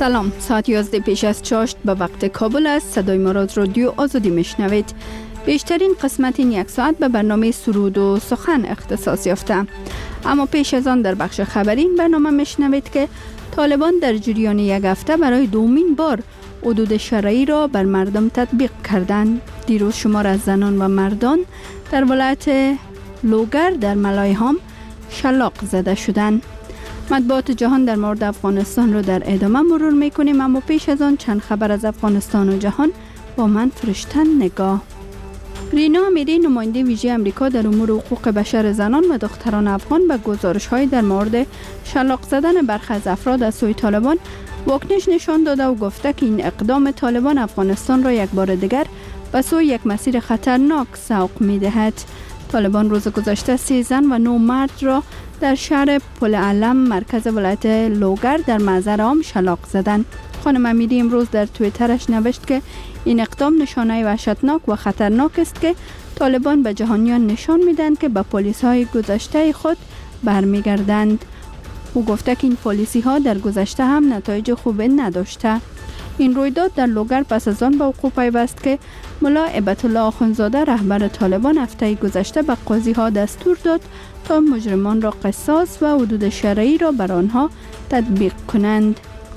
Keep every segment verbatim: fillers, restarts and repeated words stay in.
سلام، ساعت یازده پیش از چاشت به وقت کابل است. صدای ما را از رادیو آزادی میشنوید. بیشترین قسمت این یک ساعت به برنامه سرود و سخن اختصاص یافته. اما پیش از آن در بخش خبری این برنامه میشنوید که طالبان در جریان یک هفته برای دومین بار حدود شرعی را بر مردم تطبیق کردند. دیروز شمار از زنان و مردان در ولایت لوگر در ملایهام شلاق زده شدند. مطبوعات جهان در مورد افغانستان را در ادامه مرور میکنیم، اما پیش از آن چند خبر از افغانستان و جهان با من فرشتن نگاه. رینا امیری، نماینده ویژه امریکا در امور حقوق بشر زنان و دختران افغان، به گزارش‌های در مورد شلاق زدن برخی از افراد از سوی طالبان واکنش نشان داده و گفته که این اقدام طالبان افغانستان را یک بار دیگر به سوی یک مسیر خطرناک سوق می‌دهد. طالبان روز گذشته سه زن و نه مرد را در شهر پل علم مرکز ولایت لوگر در محضر عام شلاق زدند. خانم امیری امروز در توییترش نوشت که این اقدام نشانه وحشتناک و خطرناک است که طالبان به جهانیان نشان میدن که به پلیس های گذشته خود برمیگردند. او گفته که این پلیسی ها در گذشته هم نتایج خوبی نداشته. این رویداد در لوگر پس از آن به وقوع پیوست که ملا هیبت الله آخوندزاده رهبر طالبان هفته گذشته به قاضی ها دستور داد تا مجرمان را قصاص و حدود شرعی را بر آنها تطبیق کنند.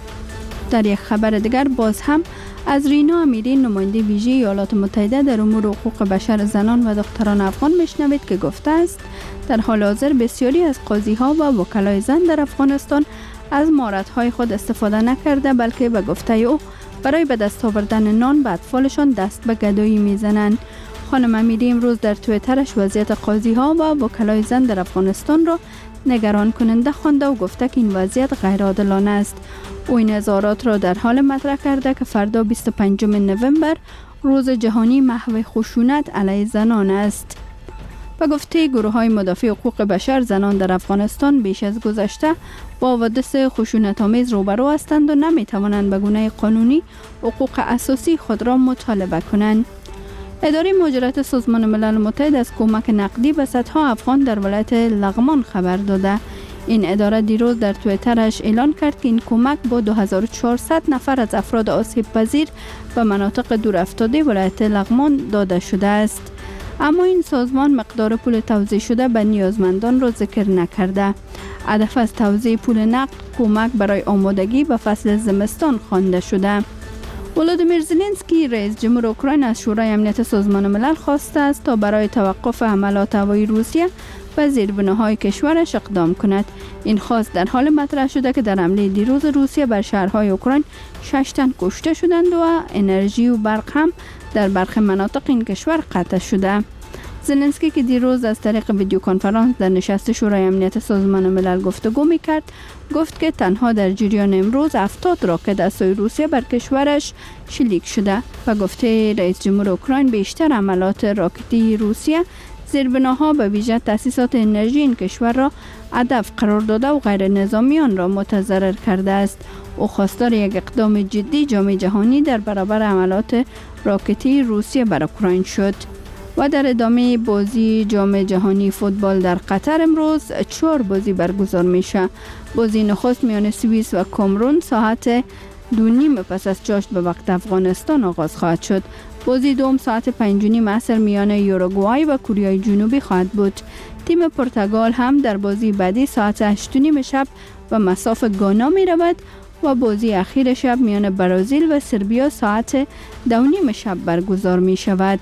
در یک خبر دیگر باز هم از رینا امیری، نماینده ویژه ایالات متحده در امور حقوق بشر زنان و دختران افغان میشنوید که گفته است در حال حاضر بسیاری از قاضی ها و وکلای زن در افغانستان از مهارت های خود استفاده نکرده، بلکه به گفته او برای به دست آوردن نان به اطفالشان دست به گدایی میزنند. خانم امیری امروز در توییترش وضعیت قاضی ها و وکلای زن در افغانستان را نگران کننده خوانده و گفته که این وضعیت غیر عادلانه است. او این اظهارات را در حال مطرح کرده که فردا بیست و پنجم نوامبر روز جهانی محو خشونت علیه زنان است. به گفته گروه های مدافع حقوق بشر، زنان در افغانستان بیش از گذشته با حوادث خشونت آمیز روبرو هستند و نمی توانند به گونه قانونی حقوق اساسی خود را مطالبه کنند. اداره مهاجرت سازمان ملل متحد از کمک نقدی به صدها افغان در ولایت لغمان خبر داده. این اداره دیروز در توییترش اعلان کرد که این کمک با دو هزار و چهارصد نفر از افراد آسیب پذیر به مناطق دور افتاده ولایت لغمان داده شده است. اما این سازمان مقدار پول توزیع شده به نیازمندان را ذکر نکرده. هدف از توزیع پول نقد کمک برای آمادگی به فصل زمستان خوانده شده. ولادیمیر زلنسکی، رئیس جمهور اوکراین، از شورای امنیت سازمان ملل خواسته است تا برای توقف حملات هوایی روسیه و زیربناهای کشورش اقدام کند. این خواست در حال مطرح شده که در حمله دیروز روسیه بر شهرهای اوکراین شش تن کشته شدند و انرژی و برق هم در برخی مناطق این کشور قطع شده. زلنسکی که دیروز از طریق ویدیو کنفرانس در نشست شورای امنیت سازمان ملل گفتگو می‌کرد، گفت که تنها در جریان امروز هفتاد راکت از سوی روسیه بر کشورش شلیک شده و گفته رئیس جمهور اوکراین بیشتر حملات راکتی روسیه زیربناها به ویژه تأسیسات انرژی این کشور را هدف قرار داده و غیر نظامیان را متضرر کرده است. او خواستار یک اقدام جدی جامعه جهانی در برابر حملات راکتی روسیه بر اوکراین شد. و در ادامه بازی جام جهانی فوتبال در قطر امروز چهار بازی برگزار میشه. بازی نخست میان سوئیس و کامرون ساعت دو نیم پس از چاشت به وقت افغانستان آغاز خواهد شد. بازی دوم ساعت پنج و نیم عصر میان یوروگوای و کره جنوبی خواهد بود. تیم پرتغال هم در بازی بعدی ساعت هشت و نیم شب و مصاف گانا می رود و بازی اخیر شب میان برزیل و سربیا ساعت دو و نیم شب برگزار می شود.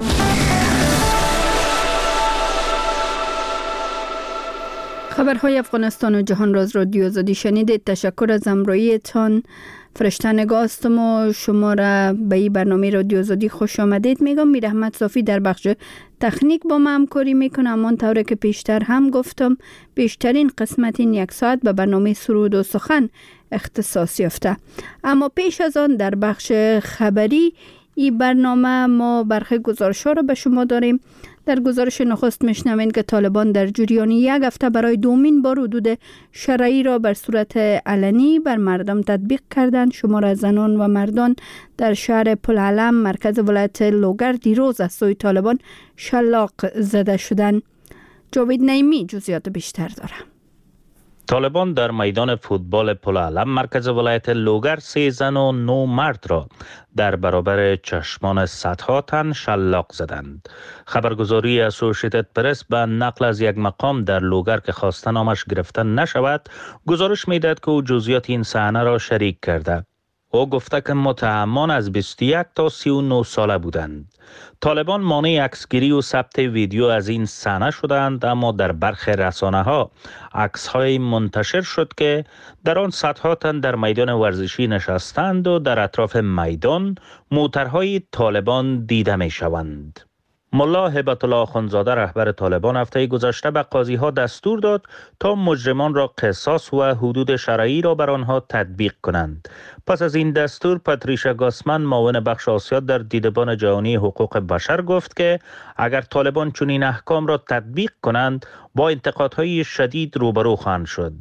خبرهای افغانستان و جهان را از رادیو آزادی شنیدید. تشکر از همراهیتان. فرشته نگاه هستم و شما را به این برنامه رادیو آزادی خوش آمدید میگم. میر احمد صافی در بخش تکنیک با ما همکاری میکنه. اما طوری که پیشتر هم گفتم بیشترین قسمت این یک ساعت به برنامه سرود و سخن اختصاص یافته. اما پیش از آن در بخش خبری این برنامه ما برخی گزارش‌ها را به شما داریم. در گزارش نخست میشنوید که طالبان در جریان یک هفته برای دومین بار حدود شرعی را بر صورت علنی بر مردم تطبیق کردند. شمار زنان و مردان در شهر پل علم مرکز ولایت لوگر دیروز از سوی طالبان شلاق زده شدند. جاوید نعیمی جزئیات بیشتر دارد. طالبان در میدان فوتبال پل علم مرکز ولایت لوگر سه زن و نو مرد را در برابر چشمان صدها تن شلاق زدند. خبرگزاری اسوسییتد پرس به نقل از یک مقام در لوگر که خواسته نامش گرفته نشود گزارش می‌دهد که او جزئیات این صحنه را شریک کرده. او گفته که متهمان از بیست و یک تا سی و نه ساله بودند. طالبان مانع عکسگیری و ثبت ویدیو از این صحنه شدند، اما در برخی رسانه‌ها عکس‌های منتشر شد که در آن صدها تن در میدان ورزشی نشستند و در اطراف میدان موترهای طالبان دیده می‌شوند. ملا هبت الله آخوندزاده رهبر طالبان هفته گذشته به قاضی‌ها دستور داد تا مجرمان را قصاص و حدود شرعی را بر آنها تطبیق کنند. پس از این دستور پاتریشا گاسمن معاون بخش آسیا در دیدبان جهانی حقوق بشر گفت که اگر طالبان چنین احکام را تطبیق کنند با انتقادهای شدید روبرو خواهند شد.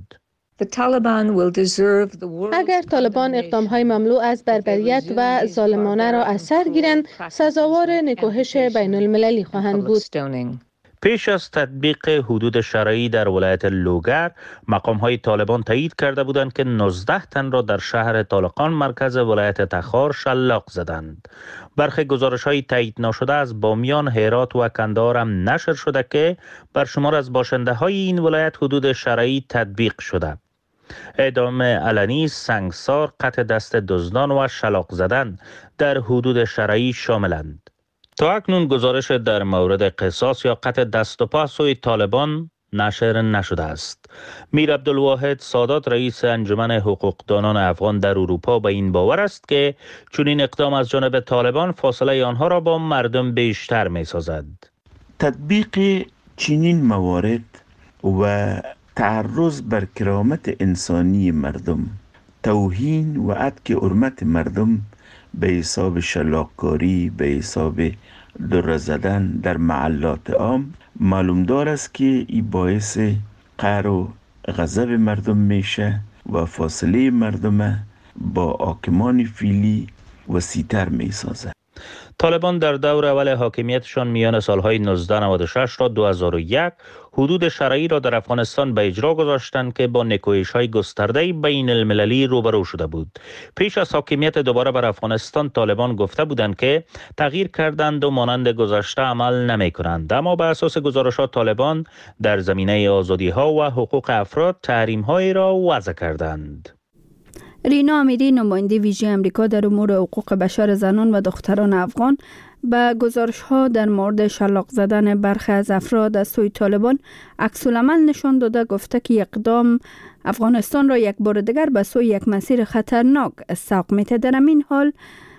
اگر طالبان اقدام‌های مملو از بربریت و ظالمانه را از سر گیرند، سزاوار نکوهش بین المللی خواهند بود. پیش از تطبیق حدود شرعی در ولایت لوگر، مقام‌های طالبان تایید کرده بودند که نوزده تن را در شهر طالقان مرکز ولایت تخار شلاق زدند. برخی گزارش‌های تایید نشده از بامیان، هرات و کندهار هم نشر شده که بر شمار از باشنده‌های این ولایت حدود شرعی تطبیق شده. اعدام علنی، سنگسار، قطع دست دزدان و شلاق زدن در حدود شرعی شاملند. تا اکنون گزارش در مورد قصاص یا قطع دست و پا سوی طالبان نشر نشده است. میر عبدالواحد سادات رئیس انجمن حقوقدانان افغان در اروپا به این باور است که چنین اقدام از جانب طالبان فاصله آنها را با مردم بیشتر می سازد. تطبیق چنین موارد و تعرض بر کرامت انسانی مردم، توهین و عتک حرمت مردم به حساب شلاق‌کاری، به حساب دره زدن در محلات عام معلوم دار است که این باعث قهر و غضب مردم میشه و فاصله مردم با حاکمان فعلی وسیع‌تر میسازه. طالبان در دور اول حاکمیتشان میان سالهای نوزده نود و شش تا دو هزار و یک حدود شرعی را در افغانستان به اجرا گذاشتند که با نکوهش‌های گسترده بین المللی روبرو شده بود. پیش از حاکمیت دوباره بر افغانستان طالبان گفته بودند که تغییر کردند و مانند گذشته عمل نمی کنند، اما به اساس گزارشات طالبان در زمینه آزادی‌ها و حقوق افراد تحریم‌هایی را وضع کردند. رینا امیری نماینده ویژه امریکا در امور حقوق بشر زنان و دختران افغان به گزارش‌ها در مورد شلاق زدن برخی از افراد از سوی طالبان عکس‌العمل نشان داده گفته که اقدام افغانستان را یک بار دیگر به سوی یک مسیر خطرناک سوق می‌دهد. در همین حال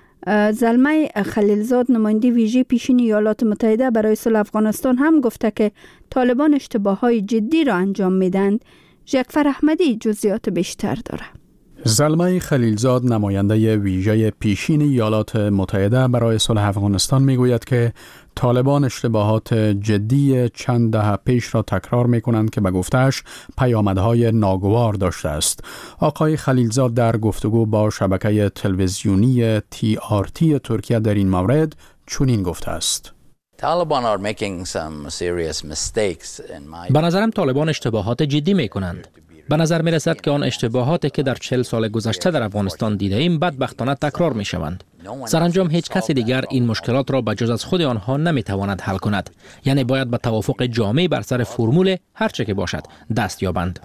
زلمه خلیلزاد نماینده ویژه پیشین ایالات متحده برای صلح افغانستان هم گفته که طالبان اشتباه‌های جدی را انجام می‌دهند. جعفر احمدی جزئیات بیشتر دارد. زلمه خلیلزاد نماینده ویژه پیشین ایالات متحده برای صلح افغانستان میگوید که طالبان اشتباهات جدی چند دهه پیش را تکرار میکنند که به گفته‌اش پیامدهای ناگوار داشته است. آقای خلیلزاد در گفتگو با شبکه تلویزیونی تی آر تی ترکیه در این مورد چنین گفته است: به نظرم طالبان اشتباهات جدی میکنند. به نظر می رسد که آن اشتباهاتی که در چهل سال گذشته در افغانستان دیده ایم بدبختانه تکرار می شوند. سرانجام هیچ کسی دیگر این مشکلات را به جز از خود آنها نمی تواند حل کند. یعنی باید به توافق جامع بر سر فرمول هر چه که باشد دست یابند.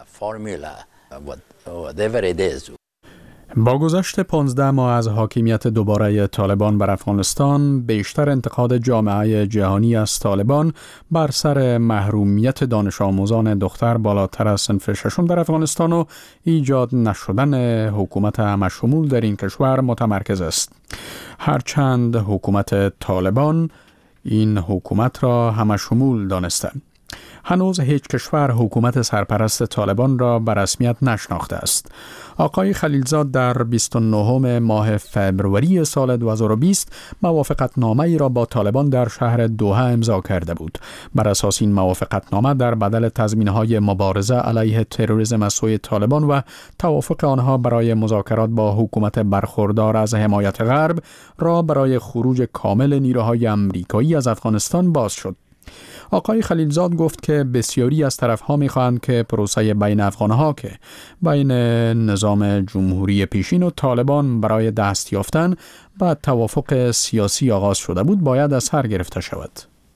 با گذشت پانزده ماه از حاکمیت دوباره طالبان بر افغانستان، بیشتر انتقاد جامعه جهانی از طالبان بر سر محرومیت دانش آموزان دختر بالاتر از صنف ششم در افغانستان و ایجاد نشدن حکومت همشمول در این کشور متمرکز است. هرچند حکومت طالبان این حکومت را همشمول دانسته، هنوز هیچ کشور حکومت سرپرست طالبان را به رسمیت نشناخته است. آقای خلیلزاد در بیست و نهم ماه فبروری سال دو هزار و بیست موافقتنامه ای را با طالبان در شهر دوحه امضا کرده بود. بر اساس این موافقتنامه در بدل تضمین‌های مبارزه علیه تروریسم از سوی طالبان و توافق آنها برای مذاکرات با حکومت برخوردار از حمایت غرب را برای خروج کامل نیروهای امریکایی از افغانستان باز شد. آقای خلیلزاد گفت که بسیاری از طرف‌ها می‌خواهند که پروسه بین افغان‌ها که بین نظام جمهوری پیشین و طالبان برای دست یافتن به توافق سیاسی آغاز شده بود باید از سر گرفته شود.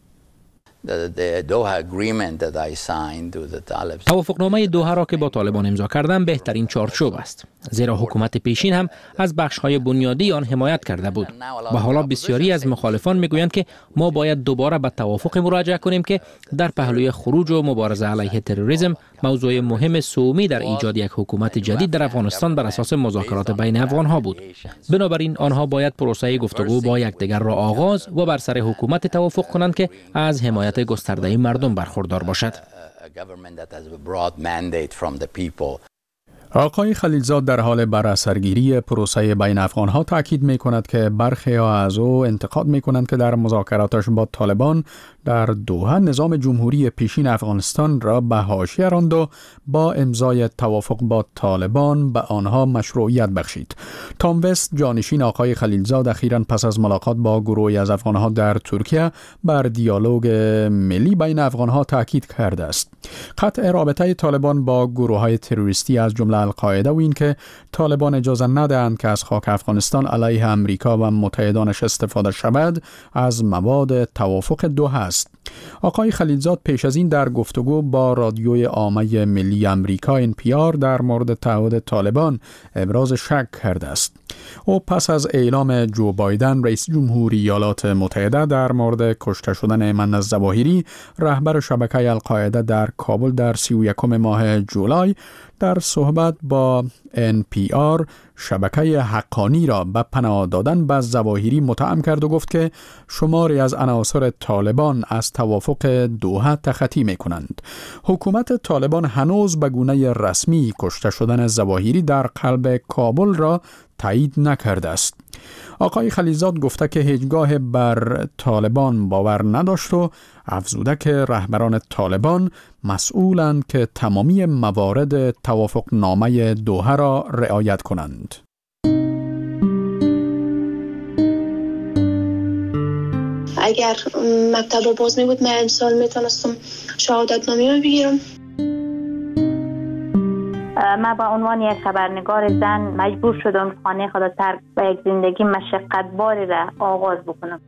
توافقنامه دوحه را که با طالبان امضا کردن بهترین چارچوب است، زیرا حکومت پیشین هم از بخش‌های بنیادی آن حمایت کرده بود و حالا بسیاری از مخالفان میگویند که ما باید دوباره به توافق مراجعه کنیم که در پهلوی خروج و مبارزه علیه تروریسم موضوع مهم سومی در ایجاد یک حکومت جدید در افغانستان بر اساس مذاکرات بین افغان‌ها بود. بنابراین آنها باید پروسه گفتگو با یکدیگر را آغاز و بر سر حکومت توافق کنند که از حمایت گسترده مردم برخوردار باشد. آقای خلیلزاد در حال براسرگیری پروسه بین افغان‌ها تاکید می‌کند که برخی از او انتقاد می‌کنند که در مذاکراتش با طالبان در دوحه نظام جمهوری پیشین افغانستان را به حاشیه راند و با امضای توافق با طالبان به آنها مشروعیت بخشید. تام وست جانشین آقای خلیلزاد اخیراً پس از ملاقات با گروهی از افغان‌ها در ترکیه بر دیالوگ ملی بین افغان‌ها تاکید کرده است. قطع رابطه طالبان با گروه‌های تروریستی از جمله القاعده و این که طالبان اجازه ندهند که از خاک افغانستان علیه امریکا و متحدانش استفاده شود از مواد توافق دوحه است. آقای خلیلزاد پیش از این در گفتگو با رادیوی عامه ملی امریکا ان پی آر در مورد تعهد طالبان ابراز شک کرده است. او پس از اعلام جو بایدن رئیس جمهوری ایالات متحده در مورد کشته شدن ایمن الظواهری رهبر شبکه القاعده در کابل در سی و یکم ماه جولای در صحبت با ان پی آر شبکه حقانی را به پناه دادن به ظواهری متهم کرد و گفت که شماری از عناصر طالبان از توافق دوحه تخطی می‌کنند. حکومت طالبان هنوز به گونه رسمی کشته شدن ظواهری در قلب کابل را تایید نکرده است. آقای خلیلزاد گفته که هیچگاه بر طالبان باور نداشت و افزوده که رهبران طالبان مسئولند که تمامی موارد توافق نامه دوحه را رعایت کنند. اگر مکتب باز می بود من امسال میتونستم شهادت نامه رو بگیرم. من به عنوان یک خبرنگار زن مجبور شدم خانه خود را ترک و یک زندگی مشقت باری را آغاز بکنم.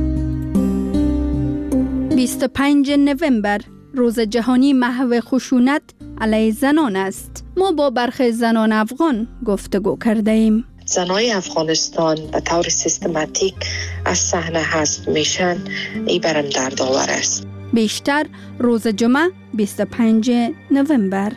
بیست و پنجم نوامبر روز جهانی محو خشونت علیه زنان است. ما با برخی زنان افغان گفتگو کرده ایم. زنای افغانستان به طور سیستماتیک از صحنه حذف میشن، این برام دردآور است. بیشتر روز جمعه بیست و پنجم نوامبر.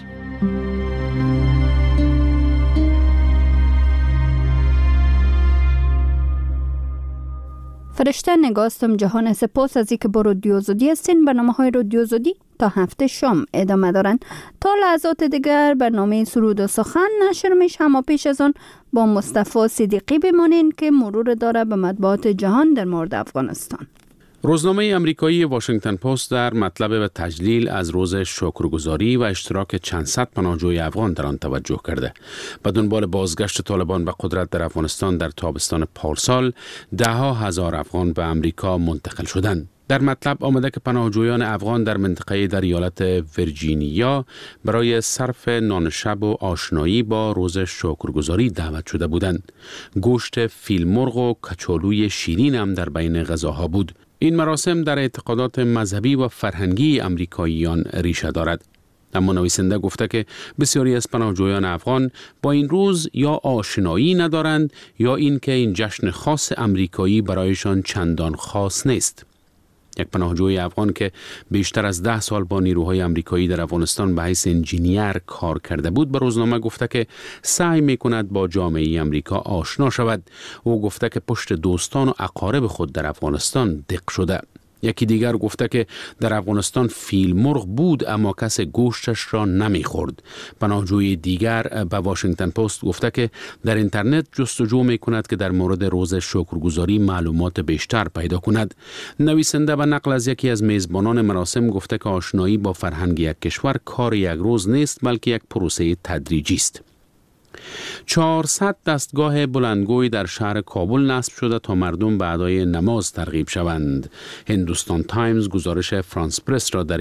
فرشته نگاستم جهان، سپاس از اینکه با رادیو آزادی هستین. برنامه های رادیو آزادی تا هفته شام ادامه دارن. تا لحظات دیگر برنامه سرود و سخن نشر میشه، اما پیش از آن با مصطفی صدیقی بمانین که مرور داره به مطبوعات جهان در مورد افغانستان. روزنامه امریکایی واشنگتن پست در مطلب به تجلیل از روز شکرگزاری و اشتراک چند صد پناهجوی افغان در آن توجه کرده. به دنبال بازگشت طالبان به قدرت در افغانستان در تابستان پارسال، ده ها هزار افغان به امریکا منتقل شدند. در مطلب آمده که پناهجویان افغان در منطقه در ایالت ویرجینیا برای صرف نان شب و آشنایی با روز شکرگزاری دعوت شده بودند. گوشت فیل مرغ و کچالوی شیرین هم در بین غذاها بود. این مراسم در اعتقادات مذهبی و فرهنگی امریکاییان ریشه دارد. اما نویسنده گفته که بسیاری از پناهجویان افغان با این روز یا آشنایی ندارند یا اینکه این جشن خاص امریکایی برایشان چندان خاص نیست. یک پناهجوی افغان که بیشتر از ده سال با نیروهای امریکایی در افغانستان به حیث انجینیر کار کرده بود به روزنامه گفته که سعی میکند با جامعه امریکا آشنا شود. او گفته که پشت دوستان و اقارب خود در افغانستان دق شده. یکی دیگر گفته که در افغانستان فیل مرغ بود اما کس گوشتش را نمیخورد. پناهجوی دیگر به واشنگتن پست گفته که در اینترنت جستجو میکند که در مورد روز شکرگزاری معلومات بیشتر پیدا کند. نویسنده به نقل از یکی از میزبانان مراسم گفته که آشنایی با فرهنگ یک کشور کار یک روز نیست بلکه یک پروسه تدریجی است. چهارصد دستگاه بلندگوی در شهر کابل نصب شده تا مردم به ادای نماز ترغیب شوند. هندوستان تایمز گزارش فرانس پرس را در